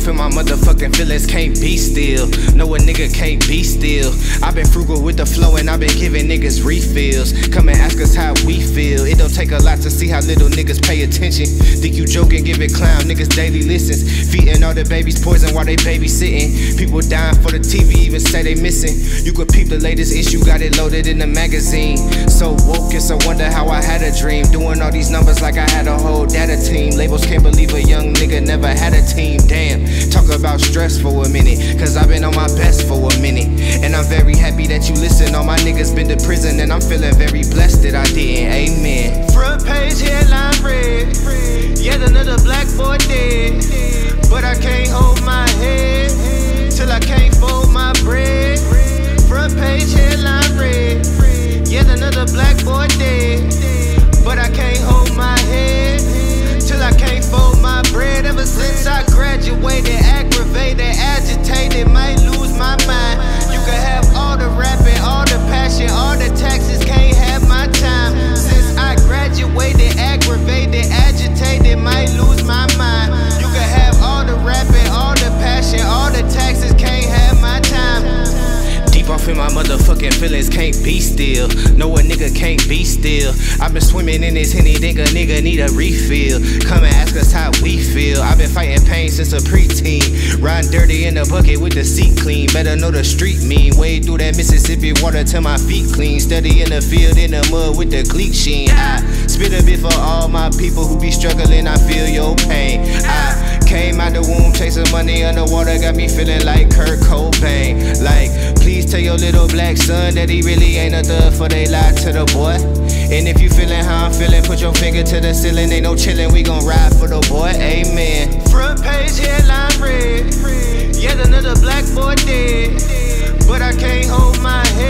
off in my motherfucking feelings, can't be still. No, a nigga can't be still. I been frugal with the flow and I been giving niggas refills. Come and ask us how we feel. It don't take a lot to see how little niggas pay attention. Think you joking, give it clown, niggas daily listens. Feeding all the babies poison while they babysitting. People dying for the TV, even say they missing. You could peep the latest issue, got it loaded in the magazine. So woke, it's a wonder how I had a dream. Doing all these numbers like I had a whole data team. Labels can't believe a young nigga never had a team. Damn, talk about stress for a minute, cause I've been on my best for a minute. And I'm very happy that you listen. All my niggas been to prison and I'm feeling very blessed that I didn't. Amen. Front page headline red, yet another black boy dead. But I can't hold my head till I can't fold my bread. Front page headline red, yet another black boy dead. But I can't hold my head till I can't fold my bread. Ever since I graduated, aggravated, agitated, might lose my mind. You can have all the rapping, all the passion, all the taxes, can't have my time. Since I graduated, aggravated, agitated, might lose my mind. You can have all the rapping, all the passion, all the taxes, can't have my time. Deep off in my motherfucking feelings, can't be still. No, a nigga can't be still. I've been swimming in this Henny, think a nigga need a refill. Come and ask us how we feel. I've been fighting pain since a preteen. Riding dirty in the bucket with the seat clean. Better know the street mean. Wade through that Mississippi water till my feet clean. Steady in the field, in the mud with the cleat sheen. I spit a bit for all my people who be struggling, I feel your pain. I came out the womb chasing money underwater, got me feeling like Kurt Cobain. Like, please tell your little black son that he really ain't a thug, for they lied to the boy. And if you feeling how I'm feeling, put your finger to the ceiling, ain't no chillin', we gon' ride for the boy, amen. Front page headline red, yet another black boy dead. But I can't hold my head